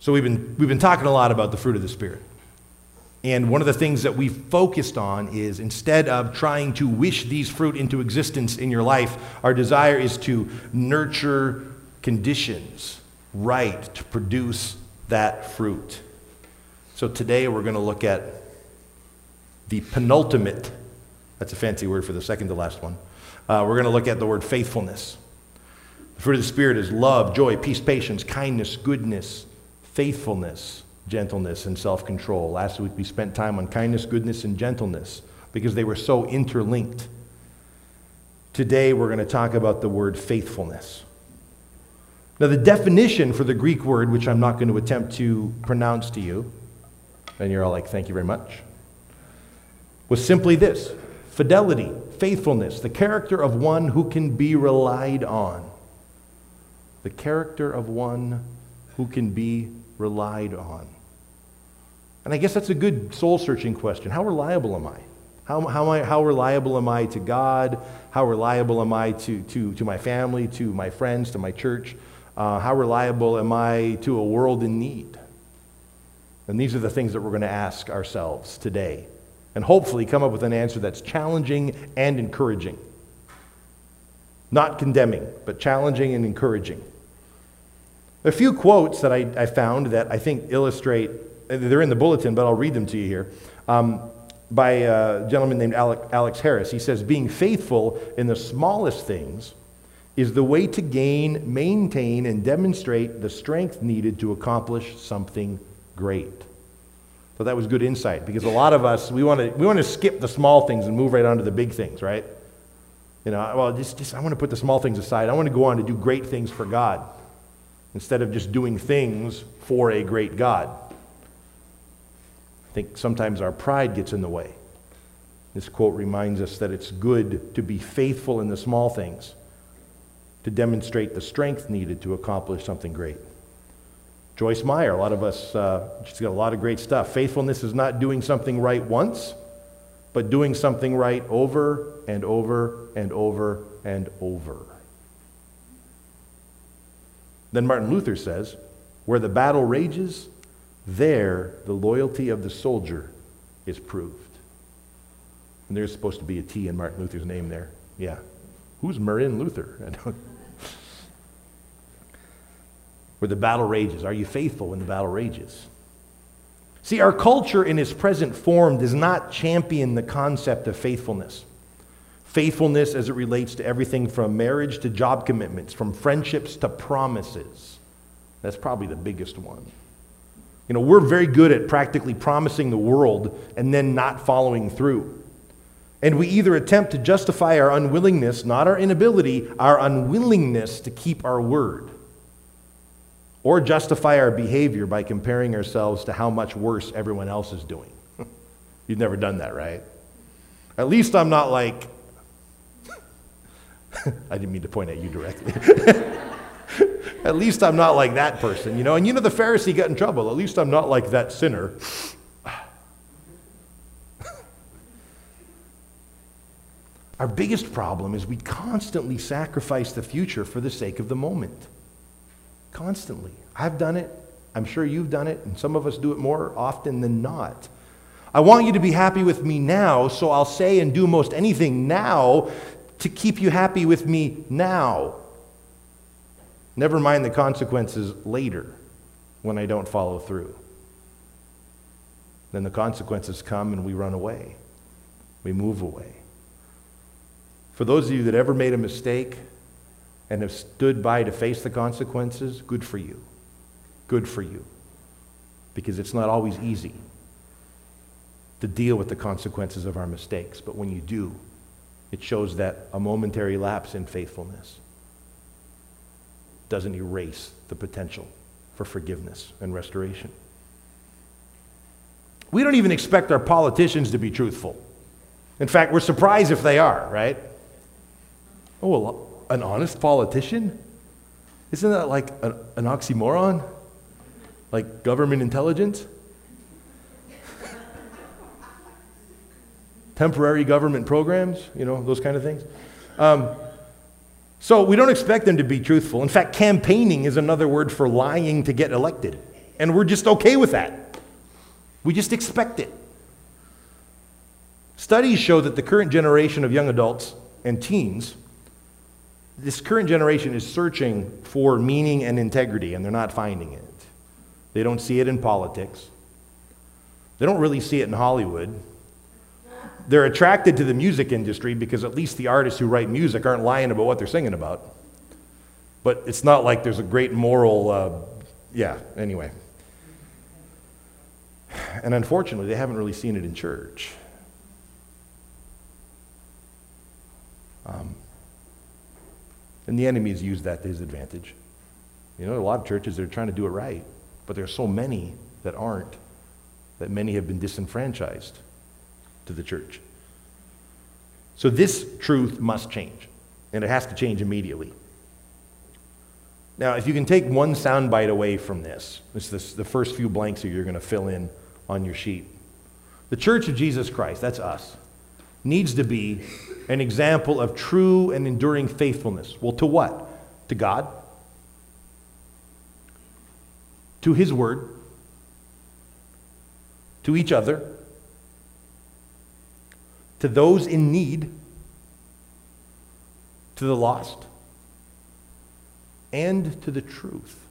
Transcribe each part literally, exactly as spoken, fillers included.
So we've been, we've been talking a lot about the fruit of the Spirit. And one of the things that we focused on is instead of trying to wish these fruit into existence in your life, our desire is to nurture conditions right to produce that fruit. So today we're going to look at the penultimate, that's a fancy word for the second to last one. Uh, we're going to look at the word faithfulness. The fruit of the Spirit is love, joy, peace, patience, kindness, goodness, faithfulness, gentleness, and self-control. Last week we spent time on kindness, goodness, and gentleness because they were so interlinked. Today we're going to talk about the word faithfulness. Now the definition for the Greek word, which I'm not going to attempt to pronounce to you, and you're all like, thank you very much, was simply this: fidelity, faithfulness, the character of one who can be relied on. The character of one who can be relied on. And I guess that's a good soul-searching question. How reliable am I? How, how, am I, how reliable am I to God? How reliable am I to, to, to my family, to my friends, to my church? Uh, how reliable am I to a world in need? And these are the things that we're going to ask ourselves today, and hopefully come up with an answer that's challenging and encouraging. Not condemning, but challenging and encouraging. A few quotes that I, I found that I think illustrate, they're in the bulletin, but I'll read them to you here, um, by a gentleman named Alec, Alex Harris. He says, being faithful in the smallest things is the way to gain, maintain, and demonstrate the strength needed to accomplish something great. So that was good insight, because a lot of us, we want to we want to skip the small things and move right on to the big things, right? You know, well, just, just I want to put the small things aside. I want to go on to do great things for God, instead of just doing things for a great God. I think sometimes our pride gets in the way. This quote reminds us that it's good to be faithful in the small things to demonstrate the strength needed to accomplish something great. Joyce Meyer, a lot of us, uh, she's got a lot of great stuff. Faithfulness is not doing something right once, but doing something right over and over and over and over. Then Martin Luther says, where the battle rages, there the loyalty of the soldier is proved. And there's supposed to be a T in Martin Luther's name there. Yeah. Who's Martin Luther? I don't. Where the battle rages. Are you faithful when the battle rages? See, our culture in its present form does not champion the concept of faithfulness. Faithfulness as it relates to everything from marriage to job commitments, from friendships to promises. That's probably the biggest one. You know, we're very good at practically promising the world and then not following through. And we either attempt to justify our unwillingness, not our inability, our unwillingness to keep our word, or justify our behavior by comparing ourselves to how much worse everyone else is doing. You've never done that, right? At least I'm not like, I didn't mean to point at you directly. At least I'm not like that person, you know? And you know the Pharisee got in trouble. At least I'm not like that sinner. Our biggest problem is we constantly sacrifice the future for the sake of the moment. Constantly. I've done it. I'm sure you've done it, and some of us do it more often than not. I want you to be happy with me now, so I'll say and do most anything now to keep you happy with me now. Never mind the consequences later when I don't follow through. Then the consequences come and we run away. We move away. For those of you that ever made a mistake and have stood by to face the consequences, good for you. Good for you. Because it's not always easy to deal with the consequences of our mistakes. But when you do, it shows that a momentary lapse in faithfulness doesn't erase the potential for forgiveness and restoration. We don't even expect our politicians to be truthful. In fact, we're surprised if they are, right? Oh, well, an honest politician? Isn't that like an, an oxymoron? Like government intelligence? Temporary government programs, you know, those kind of things. Um, so we don't expect them to be truthful. In fact, campaigning is another word for lying to get elected. And we're just okay with that. We just expect it. Studies show that the current generation of young adults and teens, this current generation is searching for meaning and integrity, and they're not finding it. They don't see it in politics. They don't really see it in Hollywood. They're attracted to the music industry because at least the artists who write music aren't lying about what they're singing about. But it's not like there's a great moral, uh, yeah, anyway. And unfortunately, they haven't really seen it in church. Um, and the enemy has used that to his advantage. You know, a lot of churches, they're trying to do it right, but there are so many that aren't, that many have been disenfranchised to the church. So this truth must change, and it has to change immediately. Now, if you can take one soundbite away from this, it's this, the first few blanks that you're going to fill in on your sheet. The Church of Jesus Christ, that's us, needs to be an example of true and enduring faithfulness. Well, to what? To God, to His Word, to each other, to those in need, to the lost, and to the truth.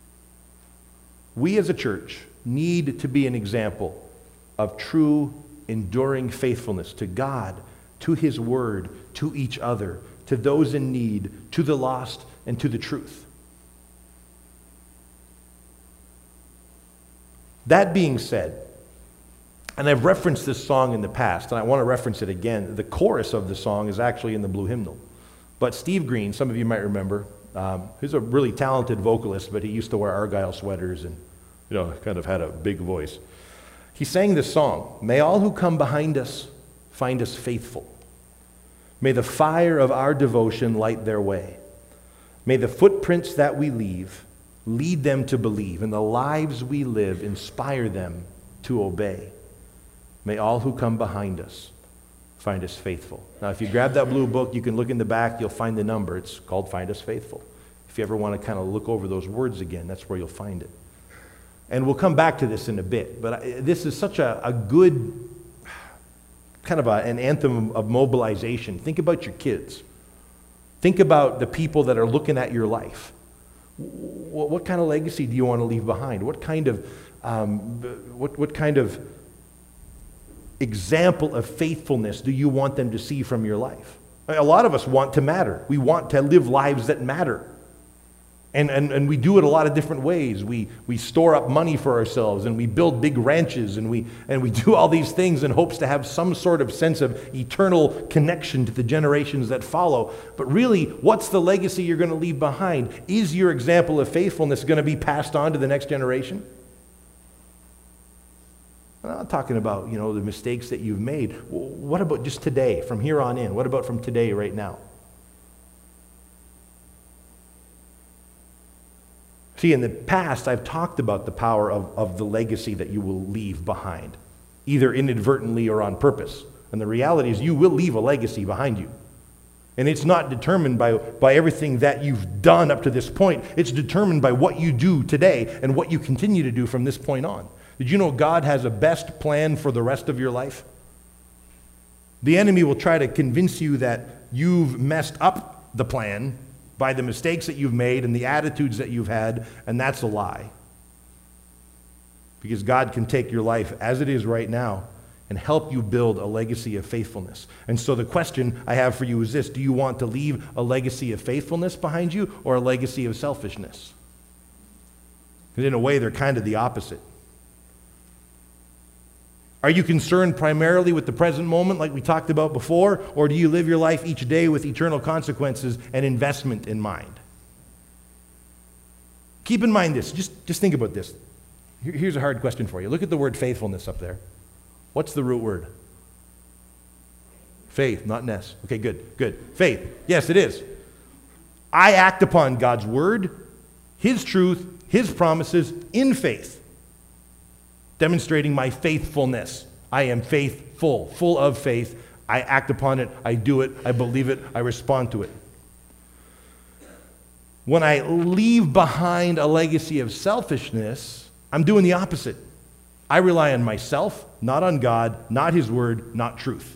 We as a church need to be an example of true, enduring faithfulness to God, to His Word, to each other, to those in need, to the lost, and to the truth. That being said, and I've referenced this song in the past, and I want to reference it again. The chorus of the song is actually in the Blue Hymnal. But Steve Green, some of you might remember, um, he's a really talented vocalist, but he used to wear Argyle sweaters and, you know, kind of had a big voice. He sang this song, "May all who come behind us find us faithful. May the fire of our devotion light their way. May the footprints that we leave lead them to believe, and the lives we live inspire them to obey. May all who come behind us find us faithful." Now, if you grab that blue book, you can look in the back, you'll find the number. It's called Find Us Faithful. If you ever want to kind of look over those words again, that's where you'll find it. And we'll come back to this in a bit, but this is such a, a good, kind of a, an anthem of mobilization. Think about your kids. Think about the people that are looking at your life. What, what kind of legacy do you want to leave behind? What kind of, um, what, what kind of example of faithfulness do you want them to see from your life? A lot of us want to matter. We want to live lives that matter. And, and, and we do it a lot of different ways. We, we store up money for ourselves, and we build big ranches, and we, and we do all these things in hopes to have some sort of sense of eternal connection to the generations that follow. But really, what's the legacy you're going to leave behind? Is your example of faithfulness going to be passed on to the next generation? I'm not talking about, you know, the mistakes that you've made. What about just today, from here on in? What about from today, right now? See, in the past, I've talked about the power of, of the legacy that you will leave behind, either inadvertently or on purpose. And the reality is you will leave a legacy behind you. And it's not determined by, by everything that you've done up to this point. It's determined by what you do today and what you continue to do from this point on. Did you know God has a best plan for the rest of your life? The enemy will try to convince you that you've messed up the plan by the mistakes that you've made and the attitudes that you've had, and that's a lie. Because God can take your life as it is right now and help you build a legacy of faithfulness. And so the question I have for you is this: do you want to leave a legacy of faithfulness behind you or a legacy of selfishness? Because in a way, they're kind of the opposite. Are you concerned primarily with the present moment like we talked about before, or do you live your life each day with eternal consequences and investment in mind? Keep in mind this. Just, just think about this. Here, here's a hard question for you. Look at the word faithfulness up there. What's the root word? Faith, not ness. Okay, good, good. Faith. Yes, it is. I act upon God's word, His truth, His promises in faith, demonstrating my faithfulness. I am faithful, full of faith. I act upon it. I do it. I believe it. I respond to it. When I leave behind a legacy of selfishness, I'm doing the opposite. I rely on myself, not on God, not His Word, not truth.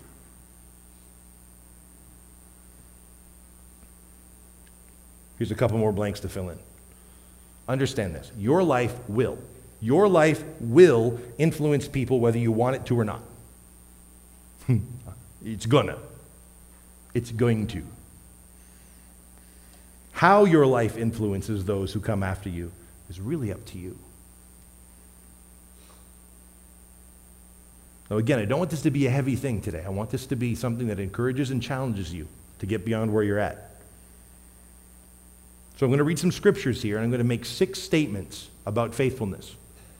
Here's a couple more blanks to fill in. Understand this. Your life will. Your life will influence people whether you want it to or not. It's gonna. It's going to. How your life influences those who come after you is really up to you. Now again, I don't want this to be a heavy thing today. I want this to be something that encourages and challenges you to get beyond where you're at. So I'm going to read some scriptures here, and I'm going to make six statements about faithfulness.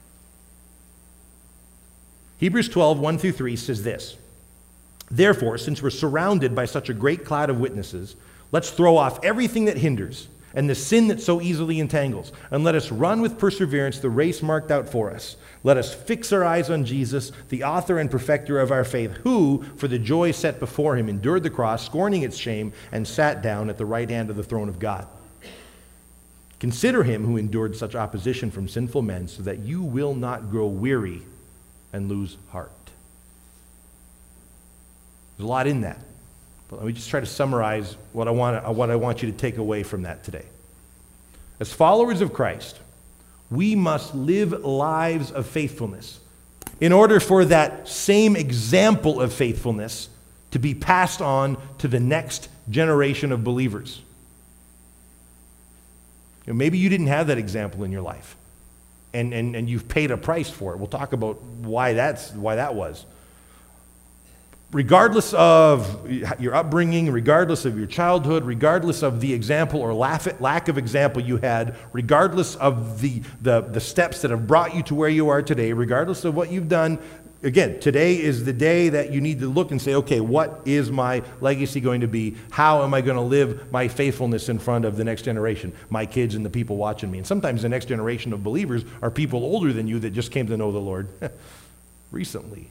Hebrews twelve, one through three says this: Therefore, since we're surrounded by such a great cloud of witnesses, let's throw off everything that hinders and the sin that so easily entangles, and let us run with perseverance the race marked out for us. Let us fix our eyes on Jesus, the author and perfecter of our faith, who, for the joy set before him, endured the cross, scorning its shame, and sat down at the right hand of the throne of God. Consider him who endured such opposition from sinful men, so that you will not grow weary and lose heart. There's a lot in that. But let me just try to summarize what I want, what I want you to take away from that today. As followers of Christ, we must live lives of faithfulness in order for that same example of faithfulness to be passed on to the next generation of believers. You know, maybe you didn't have that example in your life, and, and, and you've paid a price for it. We'll talk about why, that's, why that was. Regardless of your upbringing, regardless of your childhood, regardless of the example or lack of example you had, regardless of the, the, the steps that have brought you to where you are today, regardless of what you've done, again, today is the day that you need to look and say, okay, what is my legacy going to be? How am I going to live my faithfulness in front of the next generation, my kids and the people watching me? And sometimes the next generation of believers are people older than you that just came to know the Lord recently.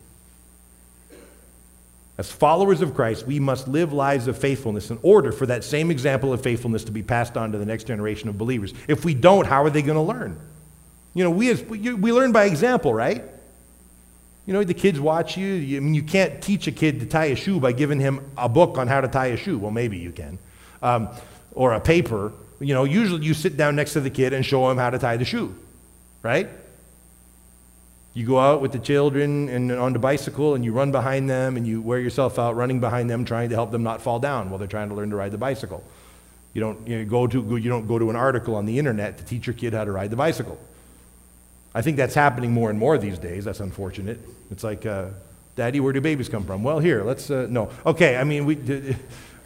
As followers of Christ, we must live lives of faithfulness in order for that same example of faithfulness to be passed on to the next generation of believers. If we don't, how are they going to learn? You know, we, as, we, we learn by example, right? You know, the kids watch you. you. I mean, you can't teach a kid to tie a shoe by giving him a book on how to tie a shoe. Well, maybe you can. Um, or a paper. You know, usually you sit down next to the kid and show him how to tie the shoe, right? You go out with the children and on the bicycle and you run behind them and you wear yourself out running behind them trying to help them not fall down while they're trying to learn to ride the bicycle. You don't, you know, go to, you don't go to an article on the internet to teach your kid how to ride the bicycle. I think that's happening more and more these days. That's unfortunate. It's like, uh, Daddy, where do babies come from? Well, here, let's, uh, no. Okay, I mean, we, you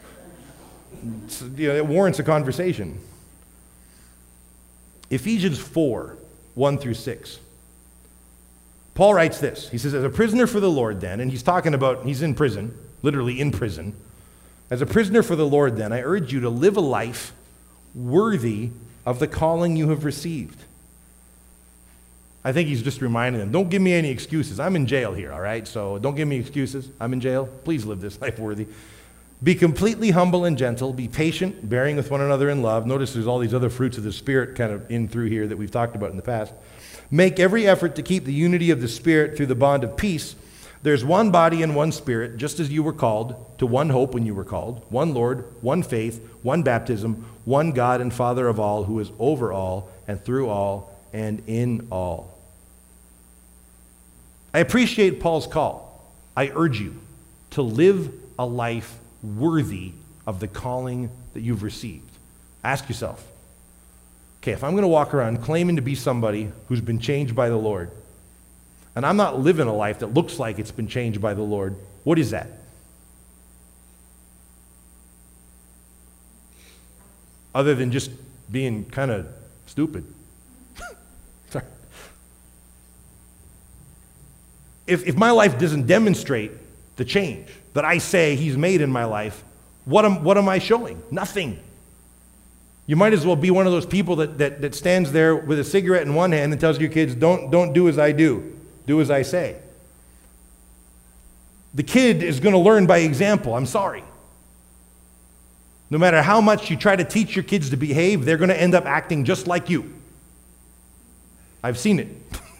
know, it warrants a conversation. Ephesians four, one through six. Paul writes this. He says, as a prisoner for the Lord then, and he's talking about, he's in prison, literally in prison. As a prisoner for the Lord then, I urge you to live a life worthy of the calling you have received. I think he's just reminding them, don't give me any excuses. I'm in jail here, all right? So don't give me excuses. I'm in jail. Please live this life worthy. Be completely humble and gentle. Be patient, bearing with one another in love. Notice there's all these other fruits of the Spirit kind of in through here that we've talked about in the past. Make every effort to keep the unity of the Spirit through the bond of peace. There's one body and one Spirit, just as you were called, to one hope when you were called, one Lord, one faith, one baptism, one God and Father of all, who is over all and through all and in all. I appreciate Paul's call. I urge you to live a life worthy of the calling that you've received. Ask yourself, okay, if I'm going to walk around claiming to be somebody who's been changed by the Lord, and I'm not living a life that looks like it's been changed by the Lord, what is that? Other than just being kind of stupid. Sorry. If, if my life doesn't demonstrate the change that I say he's made in my life, what am, what am I showing? Nothing. You might as well be one of those people that, that, that stands there with a cigarette in one hand and tells your kids, don't, don't do as I do, do as I say. The kid is going to learn by example. I'm sorry. No matter how much you try to teach your kids to behave, they're going to end up acting just like you. I've seen it.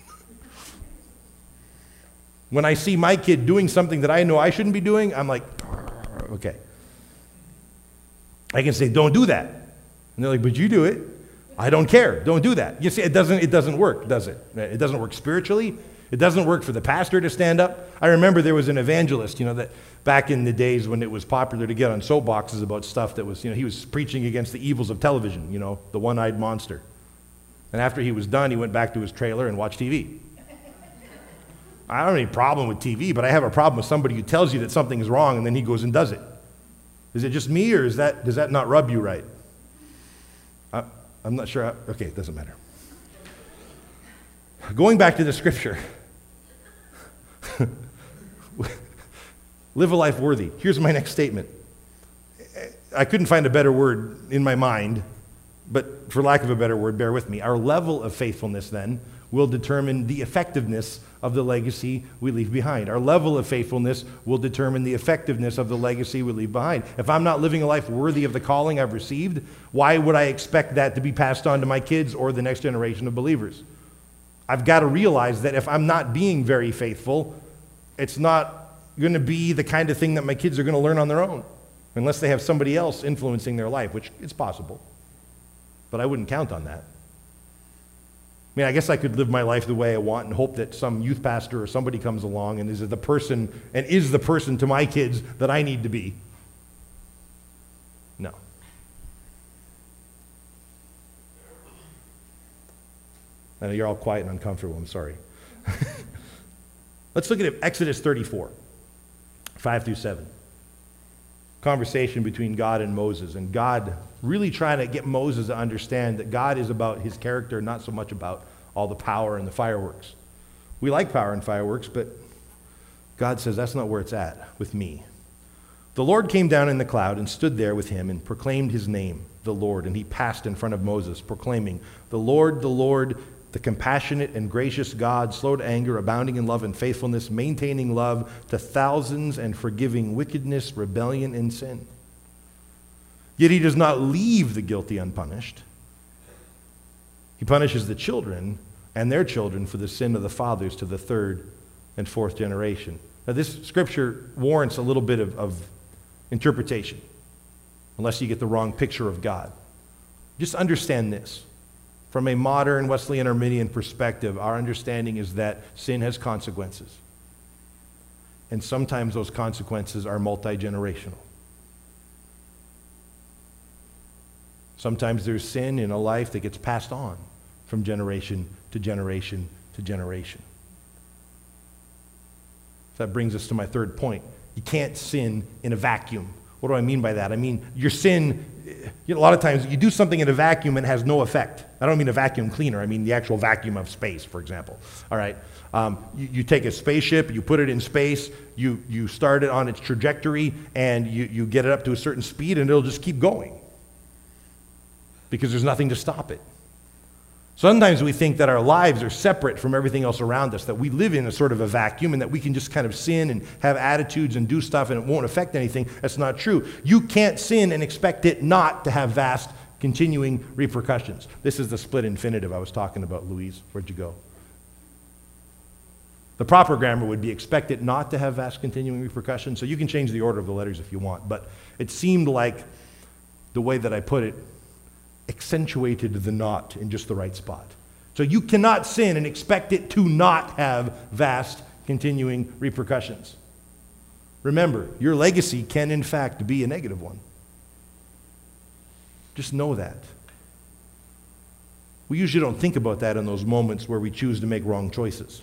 When I see my kid doing something that I know I shouldn't be doing, I'm like, okay. I can say, don't do that. And they're like, but you do it. I don't care. Don't do that. You see, it doesn't, it doesn't work, does it? It doesn't work spiritually. It doesn't work for the pastor to stand up. I remember there was an evangelist, you know, that back in the days when it was popular to get on soapboxes about stuff that was, you know, he was preaching against the evils of television, you know, the one-eyed monster. And after he was done, he went back to his trailer and watched T V. I don't have any problem with T V, but I have a problem with somebody who tells you that something is wrong and then he goes and does it. Is it just me, or is that, does that not rub you right? I, I'm not sure. I, okay, it doesn't matter. Going back to the scripture. Live a life worthy. Here's my next statement. I couldn't find a better word in my mind, but for lack of a better word, bear with me. Our level of faithfulness then will determine the effectiveness of the legacy we leave behind. Our level of faithfulness will determine the effectiveness of the legacy we leave behind. If I'm not living a life worthy of the calling I've received, why would I expect that to be passed on to my kids or the next generation of believers? I've got to realize that if I'm not being very faithful, it's not going to be the kind of thing that my kids are going to learn on their own, unless they have somebody else influencing their life, which is possible. But I wouldn't count on that. I mean, I guess I could live my life the way I want and hope that some youth pastor or somebody comes along and is the person and is the person to my kids that I need to be. No. I know you're all quiet and uncomfortable. I'm sorry. Let's look at Exodus thirty-four, five through seven. Conversation between God and Moses, and God really trying to get Moses to understand that God is about his character, not so much about all the power and the fireworks. We like power and fireworks, but God says that's not where it's at with me. The Lord came down in the cloud and stood there with him and proclaimed his name, the Lord, and he passed in front of Moses, proclaiming, the Lord, the Lord, the compassionate and gracious God, slow to anger, abounding in love and faithfulness, maintaining love to thousands and forgiving wickedness, rebellion, and sin. Yet he does not leave the guilty unpunished. He punishes the children and their children for the sin of the fathers to the third and fourth generation. Now this scripture warrants a little bit of, of interpretation, unless you get the wrong picture of God. Just understand this. From a modern Wesleyan Arminian perspective, our understanding is that sin has consequences. And sometimes those consequences are multi-generational. Sometimes there's sin in a life that gets passed on from generation to generation to generation. So that brings us to my third point. You can't sin in a vacuum. What do I mean by that? I mean, your sin, you know, a lot of times you do something in a vacuum and it has no effect. I don't mean a vacuum cleaner. I mean the actual vacuum of space, for example. All right. Um, you, you take a spaceship, you put it in space, you, you start it on its trajectory, and you, you get it up to a certain speed, and it'll just keep going because there's nothing to stop it. Sometimes we think that our lives are separate from everything else around us, that we live in a sort of a vacuum and that we can just kind of sin and have attitudes and do stuff and it won't affect anything. That's not true. You can't sin and expect it not to have vast continuing repercussions. This is the split infinitive I was talking about, Louise. Where'd you go? The proper grammar would be expect it not to have vast continuing repercussions. So you can change the order of the letters if you want, but it seemed like the way that I put it accentuated the not in just the right spot. So you cannot sin and expect it to not have vast continuing repercussions. Remember, your legacy can in fact be a negative one. Just know that. We usually don't think about that in those moments where we choose to make wrong choices.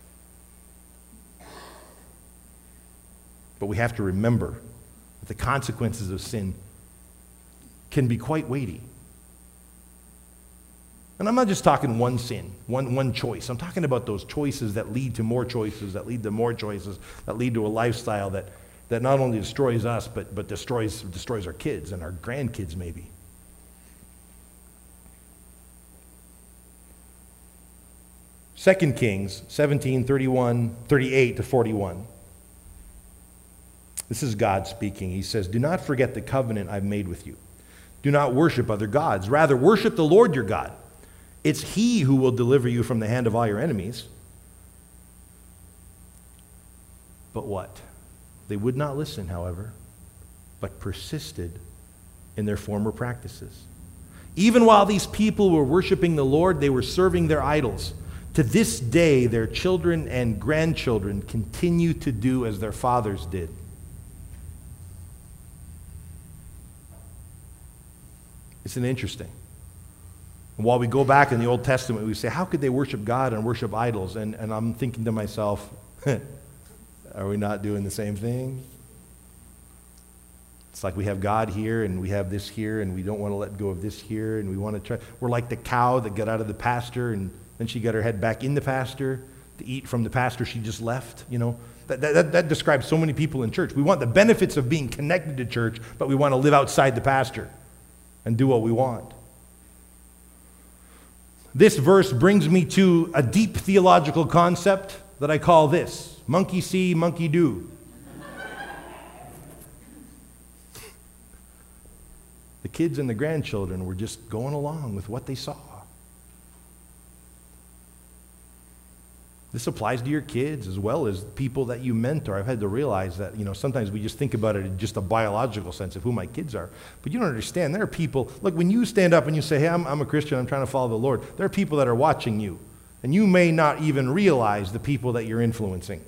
But we have to remember that the consequences of sin can be quite weighty. And I'm not just talking one sin, one, one choice. I'm talking about those choices that lead to more choices, that lead to more choices, that lead to a lifestyle that, that not only destroys us, but, but destroys, destroys our kids and our grandkids maybe. Second Kings seventeen, thirty-one, thirty-eight to forty-one. This is God speaking. He says, do not forget the covenant I've made with you. Do not worship other gods. Rather, worship the Lord your God. It's he who will deliver you from the hand of all your enemies. But what? They would not listen, however, but persisted in their former practices. Even while these people were worshiping the Lord, they were serving their idols. To this day, their children and grandchildren continue to do as their fathers did. Isn't it interesting? And while we go back in the Old Testament, we say, how could they worship God and worship idols? And, and I'm thinking to myself, are we not doing the same thing? It's like we have God here and we have this here and we don't want to let go of this here and we want to try. We're like the cow that got out of the pasture and then she got her head back in the pasture to eat from the pasture she just left. You know, that, that, that describes so many people in church. We want the benefits of being connected to church, but we want to live outside the pasture and do what we want. This verse brings me to a deep theological concept that I call this: monkey see, monkey do. The kids and the grandchildren were just going along with what they saw. This applies to your kids as well as people that you mentor. I've had to realize that, you know, sometimes we just think about it in just a biological sense of who my kids are. But you don't understand. There are people, look, when you stand up and you say, hey, I'm, I'm a Christian, I'm trying to follow the Lord, there are people that are watching you. And you may not even realize the people that you're influencing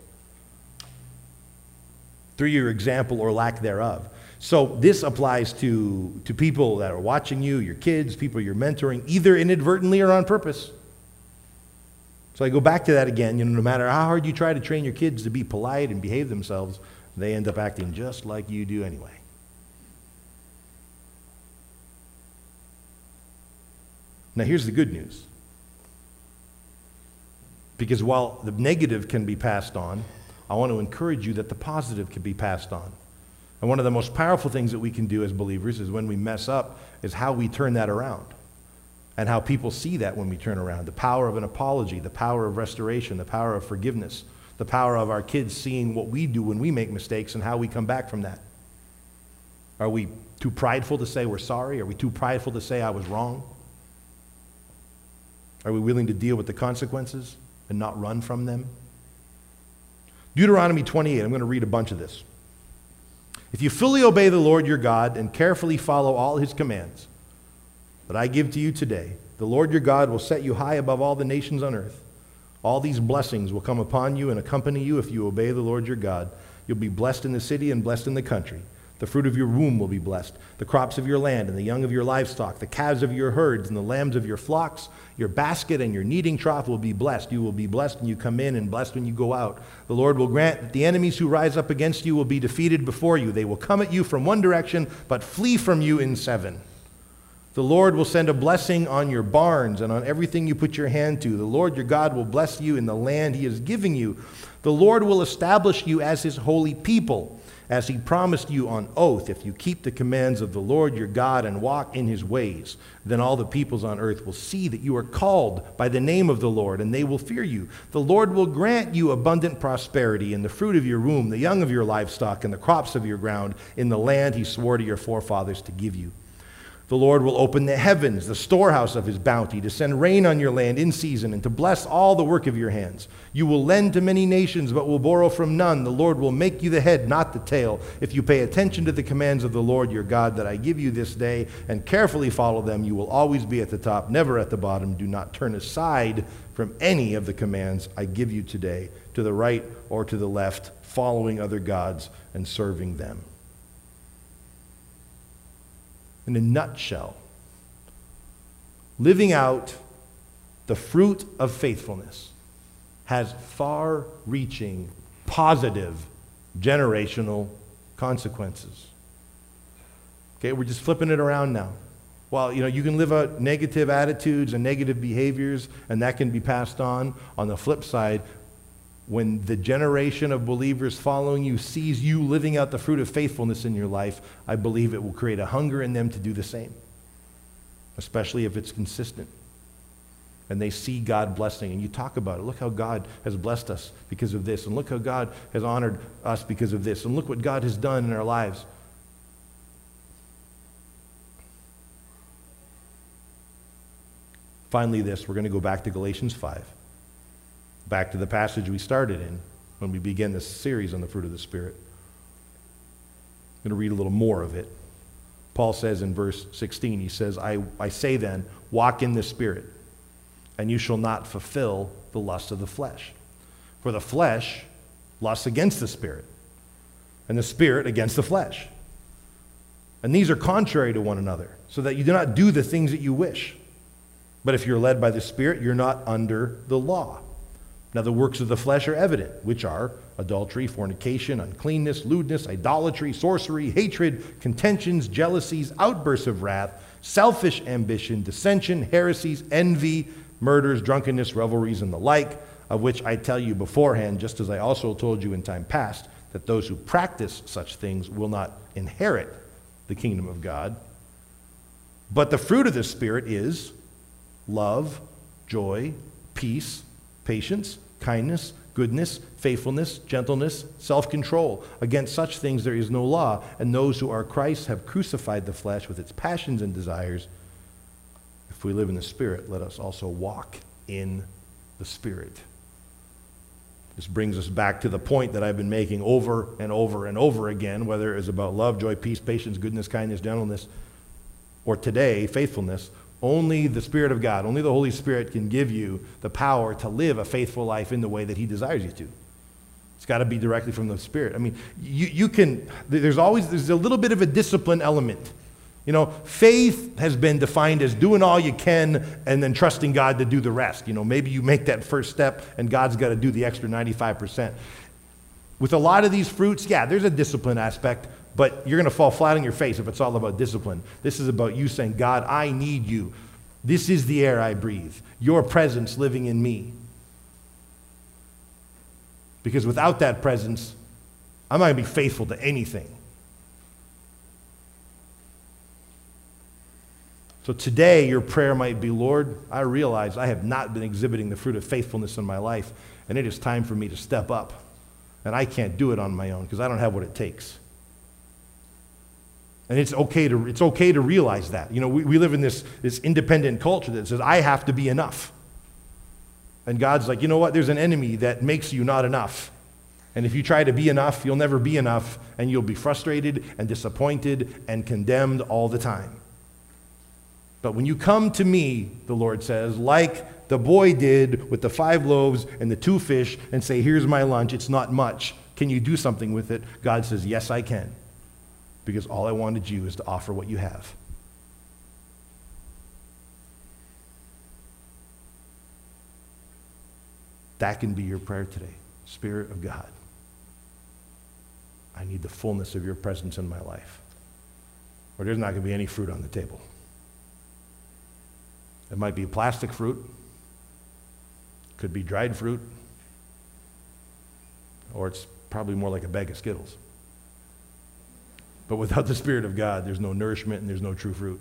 through your example or lack thereof. So this applies to, to people that are watching you, your kids, people you're mentoring, either inadvertently or on purpose. So I go back to that again. You know, no matter how hard you try to train your kids to be polite and behave themselves, they end up acting just like you do anyway. Now here's the good news. Because while the negative can be passed on, I want to encourage you that the positive can be passed on. And one of the most powerful things that we can do as believers is when we mess up, is how we turn that around. And how people see that when we turn around. The power of an apology, the power of restoration, the power of forgiveness, the power of our kids seeing what we do when we make mistakes and how we come back from that. Are we too prideful to say we're sorry? Are we too prideful to say I was wrong? Are we willing to deal with the consequences and not run from them? Deuteronomy twenty-eight, I'm going to read a bunch of this. If you fully obey the Lord your God and carefully follow all his commands that I give to you today, the Lord your God will set you high above all the nations on earth. All these blessings will come upon you and accompany you if you obey the Lord your God. You'll be blessed in the city and blessed in the country. The fruit of your womb will be blessed, the crops of your land and the young of your livestock, the calves of your herds and the lambs of your flocks. Your basket and your kneading trough will be blessed. You will be blessed when you come in and blessed when you go out. The Lord will grant that the enemies who rise up against you will be defeated before you. They will come at you from one direction, but flee from you in seven. The Lord will send a blessing on your barns and on everything you put your hand to. The Lord your God will bless you in the land he is giving you. The Lord will establish you as his holy people, as he promised you on oath, if you keep the commands of the Lord your God and walk in his ways. Then all the peoples on earth will see that you are called by the name of the Lord, and they will fear you. The Lord will grant you abundant prosperity in the fruit of your womb, the young of your livestock, and the crops of your ground, in the land he swore to your forefathers to give you. The Lord will open the heavens, the storehouse of his bounty, to send rain on your land in season and to bless all the work of your hands. You will lend to many nations, but will borrow from none. The Lord will make you the head, not the tail. If you pay attention to the commands of the Lord your God that I give you this day and carefully follow them, you will always be at the top, never at the bottom. Do not turn aside from any of the commands I give you today, to the right or to the left, following other gods and serving them. In a nutshell, living out the fruit of faithfulness has far-reaching, positive, generational consequences. Okay, we're just flipping it around now. Well, you know, you can live out negative attitudes and negative behaviors, and that can be passed on. On the flip side, when the generation of believers following you sees you living out the fruit of faithfulness in your life, I believe it will create a hunger in them to do the same, especially if it's consistent. And they see God blessing, and you talk about it. Look how God has blessed us because of this, and look how God has honored us because of this, and look what God has done in our lives. Finally, this, we're going to go back to Galatians five. Back to the passage we started in. when we begin this series on the fruit of the Spirit. I'm going to read a little more of it. Paul says in verse sixteen, he says, I, I say then, walk in the Spirit, and you shall not fulfill the lust of the flesh. For the flesh lusts against the Spirit, and the Spirit against the flesh. And these are contrary to one another, so that you do not do the things that you wish. But if you're led by the Spirit, you're not under the law. Now the works of the flesh are evident, which are adultery, fornication, uncleanness, lewdness, idolatry, sorcery, hatred, contentions, jealousies, outbursts of wrath, selfish ambition, dissension, heresies, envy, murders, drunkenness, revelries, and the like, of which I tell you beforehand, just as I also told you in time past, that those who practice such things will not inherit the kingdom of God. But the fruit of the Spirit is love, joy, peace, patience, kindness, goodness, faithfulness, gentleness, self-control. Against such things there is no law, and those who are Christ have crucified the flesh with its passions and desires. If we live in the Spirit, let us also walk in the Spirit. This brings us back to the point that I've been making over and over and over again, whether it is about love, joy, peace, patience, goodness, kindness, gentleness, or today, faithfulness. Only the Spirit of God, only the Holy Spirit can give you the power to live a faithful life in the way that He desires you to. It's got to be directly from the Spirit. I mean, you, you can, there's always, there's a little bit of a discipline element. You know, faith has been defined as doing all you can and then trusting God to do the rest. You know, maybe you make that first step and God's got to do the extra ninety-five percent. With a lot of these fruits, yeah, there's a discipline aspect, but you're going to fall flat on your face if it's all about discipline. This is about you saying, God, I need you. This is the air I breathe. Your presence living in me. Because without that presence, I'm not going to be faithful to anything. So today, your prayer might be, Lord, I realize I have not been exhibiting the fruit of faithfulness in my life, and it is time for me to step up. And I can't do it on my own because I don't have what it takes. And it's okay to, it's okay to realize that. You know, we, we live in this, this independent culture that says, I have to be enough. And God's like, you know what? There's an enemy that makes you not enough. And if you try to be enough, you'll never be enough, and you'll be frustrated and disappointed and condemned all the time. But when you come to me, the Lord says, like the boy did with the five loaves and the two fish, and say, here's my lunch, it's not much. Can you do something with it? God says, yes, I can. Because all I wanted you is to offer what you have. That can be your prayer today. Spirit of God, I need the fullness of your presence in my life, or there's not going to be any fruit on the table. It might be plastic fruit, could be dried fruit, or it's probably more like a bag of Skittles. But without the Spirit of God, there's no nourishment and there's no true fruit.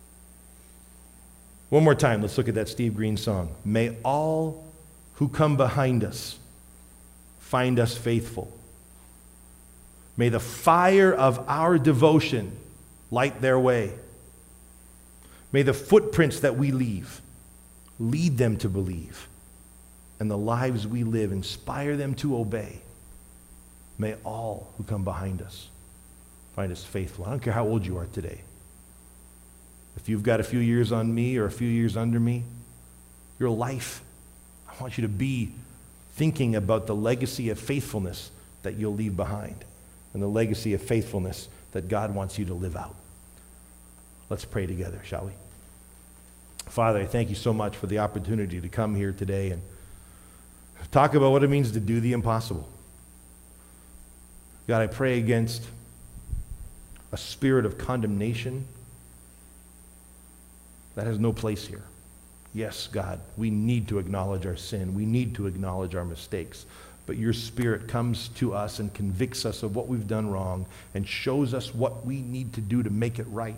One more time, let's look at that Steve Green song. May all who come behind us find us faithful. May the fire of our devotion light their way. May the footprints that we leave lead them to believe, and the lives we live inspire them to obey. May all who come behind us find us faithful. I don't care how old you are today. If you've got a few years on me or a few years under me, your life, I want you to be thinking about the legacy of faithfulness that you'll leave behind and the legacy of faithfulness that God wants you to live out. Let's pray together, shall we? Father, I thank you so much for the opportunity to come here today and talk about what it means to do the impossible. God, I pray against a spirit of condemnation that has no place here. Yes, God, we need to acknowledge our sin. We need to acknowledge our mistakes. But your Spirit comes to us and convicts us of what we've done wrong and shows us what we need to do to make it right.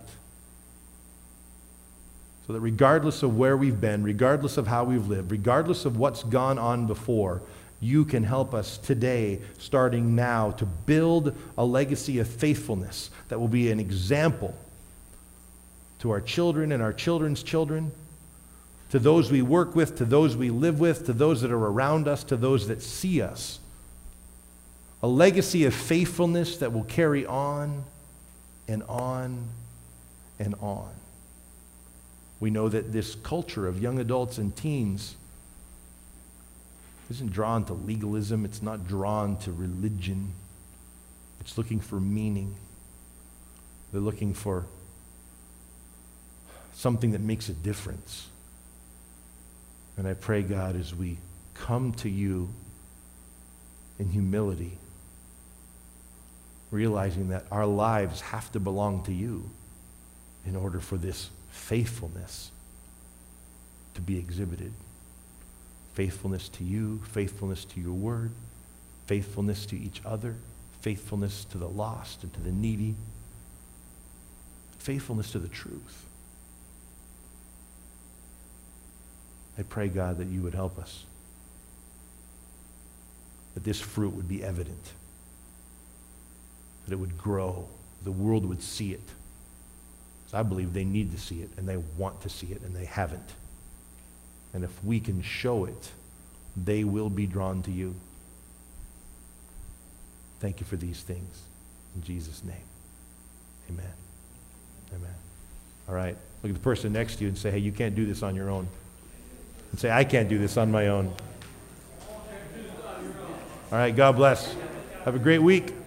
So that regardless of where we've been, regardless of how we've lived, regardless of what's gone on before, you can help us today, starting now, to build a legacy of faithfulness that will be an example to our children and our children's children, to those we work with, to those we live with, to those that are around us, to those that see us, A legacy of faithfulness that will carry on and on and on. We know that this culture of young adults and teens isn't drawn to legalism. It's not drawn to religion. It's looking for meaning. They're looking for something that makes a difference. And I pray, God, as we come to you in humility, realizing that our lives have to belong to you in order for this faithfulness to be exhibited. Faithfulness to you, faithfulness to your word, faithfulness to each other, faithfulness to the lost and to the needy, faithfulness to the truth. I pray, God, that you would help us, that this fruit would be evident, that it would grow, the world would see it. Because I believe they need to see it, and they want to see it, and they haven't. And if we can show it, they will be drawn to you. Thank you for these things. In Jesus' name, amen. Amen. All right, look at the person next to you and say, hey, you can't do this on your own. And say, I can't do this on my own. All right, God bless. Have a great week.